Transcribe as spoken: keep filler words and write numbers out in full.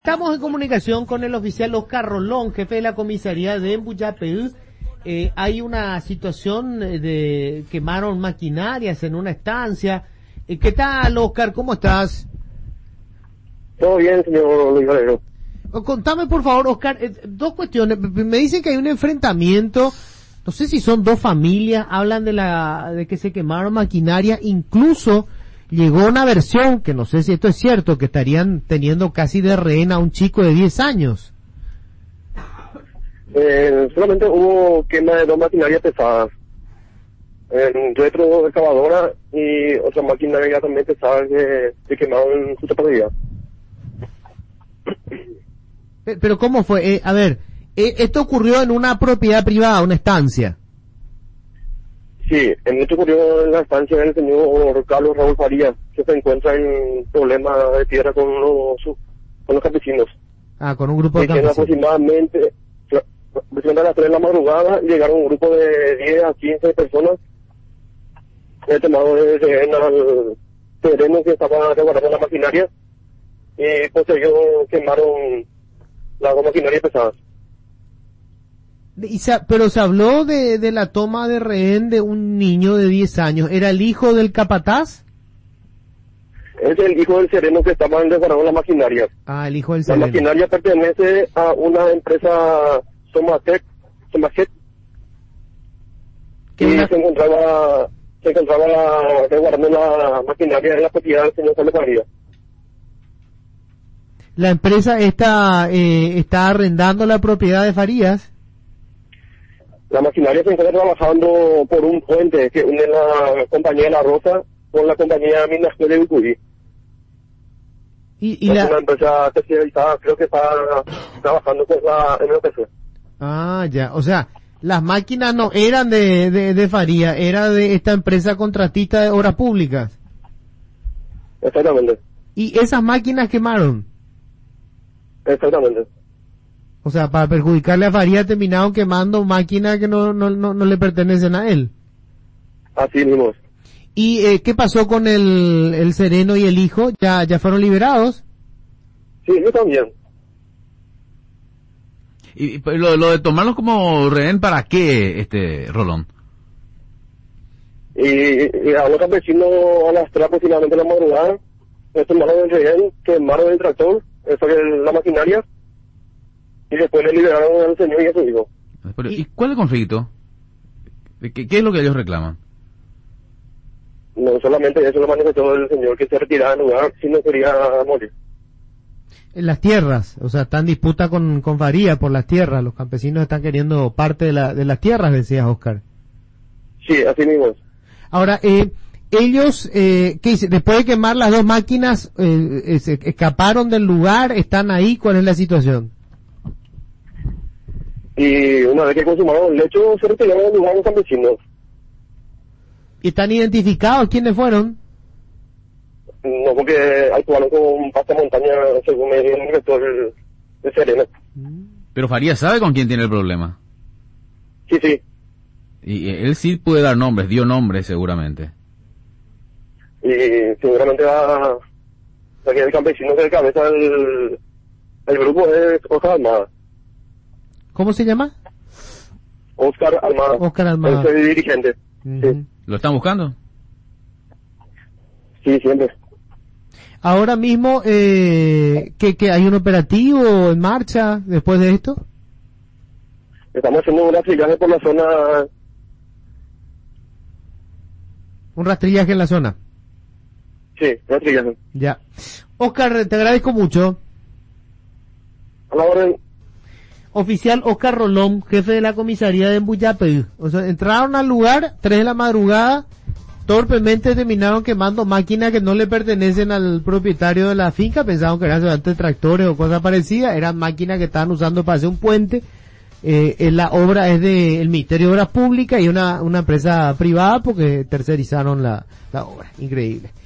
Estamos en comunicación con el oficial Oscar Rolón, jefe de la comisaría de Embuyapeu. Eh, hay una situación de quemaron maquinarias en una estancia. Eh, ¿Qué tal, Oscar? ¿Cómo estás? Todo bien, señor Luis Valero. Contame, por favor, Oscar, eh, dos cuestiones. Me dicen que hay un enfrentamiento, no sé si son dos familias, hablan de la de que se quemaron maquinaria, incluso llegó una versión, que no sé si esto es cierto, que estarían teniendo casi de rehén a un chico de diez años. Eh, solamente hubo quema de dos maquinarias pesadas. En retro excavadora y otra maquinaria también pesada que se quemaron en su totalidad. Pero ¿cómo fue? Eh, a ver, eh, esto ocurrió en una propiedad privada, una estancia. Sí, en esto ocurrió en la estancia del señor Carlos Raúl Farías, que se encuentra en problemas de tierra con los, con los campesinos. Ah, con un grupo de y campesinos. Aproximadamente, aproximadamente a las tres de la madrugada, llegaron un grupo de diez a quince personas, el tomado de rehén al terreno que estaba resguardando la maquinaria, y posterior quemaron las dos maquinarias pesadas. Y se, pero se habló de, de la toma de rehén de un niño de diez años. ¿Era el hijo del capataz? Es el hijo del sereno que estaba resguardando la maquinaria. Ah, el hijo del sereno. La maquinaria pertenece a una empresa Somatec, Somatec, y una... se encontraba, se encontraba resguardando la maquinaria en la propiedad del señor Carlos Farías. La empresa está, eh, está arrendando la propiedad de Farías. La maquinaria se encuentra trabajando por un puente que une la compañía La Rosa con la compañía Minasco de Ucurí. Y, y es la... una empresa especializada, creo que está trabajando con la M P C. Ah, ya, o sea, las máquinas no eran de, de, de Farías, era de esta empresa contratista de obras públicas. Exactamente. ¿Y esas máquinas quemaron? Exactamente. O sea, para perjudicarle a Farías terminaron quemando máquinas que no, no, no, no le pertenecen a él. Así mismo. ¿Y eh, qué pasó con el, el sereno y el hijo? ¿Ya, ya fueron liberados? Sí, yo también. ¿Y lo, lo de tomarlos como rehén para qué, este, Rolón? Y, y a los campesinos a las tres aproximadamente de la madrugada, le tomaron el rehén, quemaron el tractor, eso es la maquinaria, y después le liberaron al señor y a su hijo. Pero, ¿y cuál es el conflicto? ¿Qué, qué es lo que ellos reclaman? No solamente eso lo manifestó el señor, que se retiraba del lugar si no quería morir. En las tierras, o sea, están en disputa con, con Farías por las tierras, los campesinos están queriendo parte de, la, de las tierras, decías, Oscar. Sí, así mismo. Ahora, eh, ellos, eh, ¿qué dice? Después de quemar las dos máquinas, eh, eh, se escaparon del lugar, están ahí, ¿cuál es la situación? Y una vez que consumaron el hecho, se retiraron del lugar los campesinos. ¿Y están identificados quiénes fueron? No, porque actuaron con pasta montaña, según me dijo el director de Serena. Pero Farías sabe con quién tiene el problema. Sí, sí. Y él sí puede dar nombres, dio nombres seguramente. Y seguramente va, o sea, el campesino que cabeza el, el grupo es Oscar Almada. ¿Cómo se llama? Oscar Almada. Oscar Almada. Es el dirigente. Uh-huh. Sí. ¿Lo están buscando? Sí, siempre. Ahora mismo, eh, ¿que, que hay un operativo en marcha después de esto? Estamos haciendo un rastrillaje por la zona. Un rastrillaje en la zona. Sí, rastrillaje. Ya. Oscar, te agradezco mucho. A la orden. Oficial Oscar Rolón, jefe de la comisaría de Embuyapeu. O sea, entraron al lugar, tres de la madrugada, torpemente terminaron quemando máquinas que no le pertenecen al propietario de la finca, pensaban que eran solamente tractores o cosas parecidas, eran máquinas que estaban usando para hacer un puente. Eh, la obra es del Ministerio de Obras Públicas y una, una empresa privada porque tercerizaron la, la obra. Increíble.